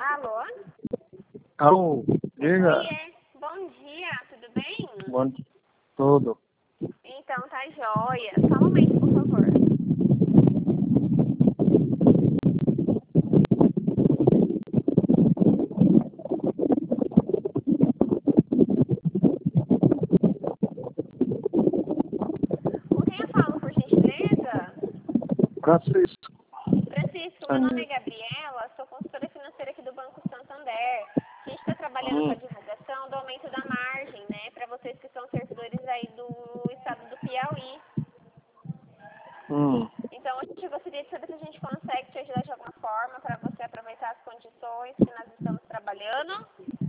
Alô? Alô, diga. Oiê, bom dia, tudo bem? Bom dia. Tudo. Então, tá jóia. Só um momento, por favor. Com quem eu falo, por gentileza? Francisco. Francisco, meu nome é Gabriela, sou consultora financeira aqui do Banco Santander. A gente está trabalhando com a divulgação do aumento da margem, né, para vocês que são servidores aí do estado do Piauí. Então, a gente gostaria de saber se a gente consegue te ajudar de alguma forma para você aproveitar as condições que nós estamos trabalhando.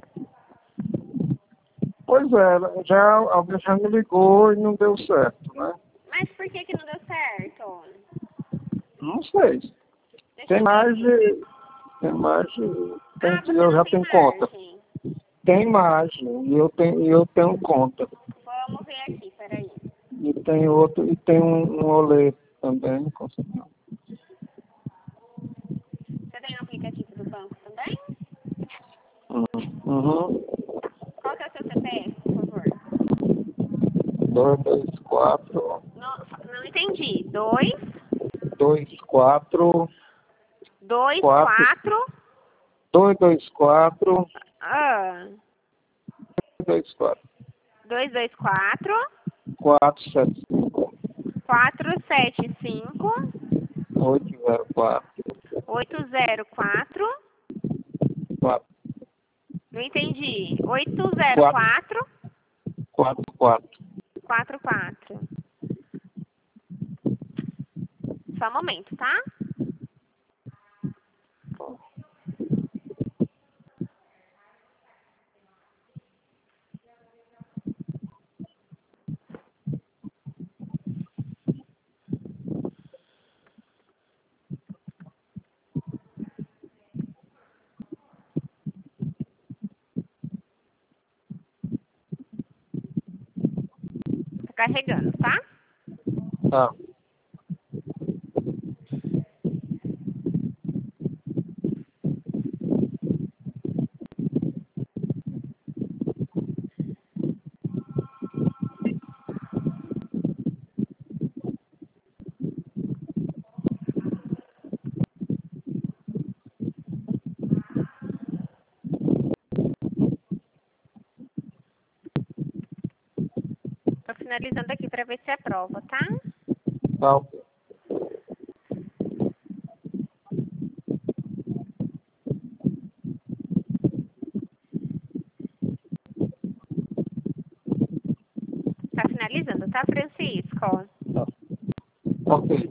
Pois é, alguém já me ligou e não deu certo, né? Mas por que que não deu certo? Não sei. Deixa Tem eu ver mais aqui. de. Você Eu não já tem tenho conta. margem. Tem margem, e eu tenho conta. Vamos ver aqui, peraí. E tem outro, e tem um rolê também, com certeza. Você tem o aplicativo do banco também? Uhum. Qual que é o seu CPF, por favor? 224 Não entendi. 2, 24 4 4. 224 Ah, 224 224 475 475 804 804. 4 Não entendi. 4 804 44. 44. Só um momento, tá? Tá carregando, tá? Tá. Tô finalizando aqui pra ver se aprova, tá? Tá, ok. Tá finalizando, tá, Francisco? Tá. Ok.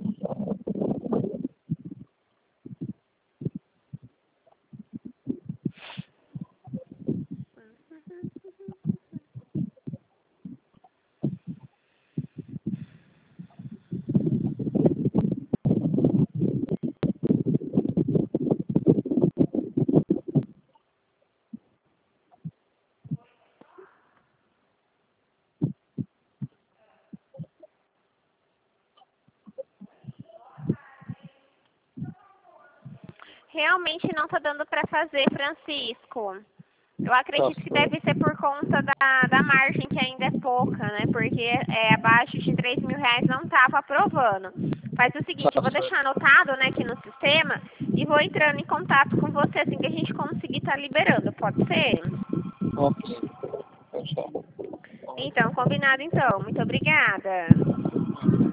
Realmente não tá dando pra fazer, Francisco. Eu acredito que deve ser por conta da margem, que ainda é pouca, né? Porque abaixo de R$ 3.000 não tava aprovando. Faz o seguinte, eu vou deixar anotado, né, aqui no sistema e vou entrando em contato com você assim que a gente conseguir estar liberando. Pode ser? Ok. Fechado. Então, combinado então. Muito obrigada.